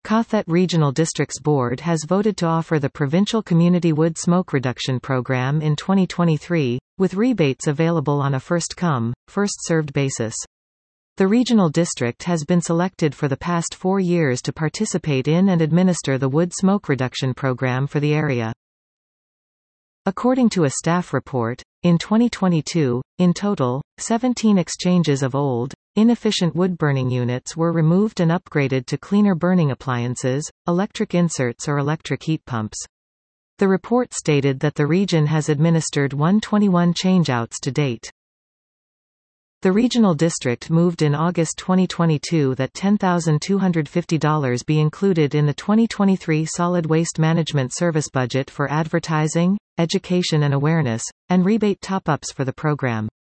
Kathet Regional Districts Board has voted to offer the Provincial Community Wood Smoke Reduction Program in 2023, with rebates available on a first-come, first-served basis. The regional district has been selected for the past 4 years to participate in and administer the wood smoke reduction program for the area. According to a staff report, in 2022, in total, 17 exchanges of old, inefficient wood-burning units were removed and upgraded to cleaner burning appliances, electric inserts or electric heat pumps. The report stated that the region has administered 121 changeouts to date. The regional district moved in August 2022 that $10,250 be included in the 2023 Solid Waste Management Service budget for advertising, education and awareness, and rebate top-ups for the program.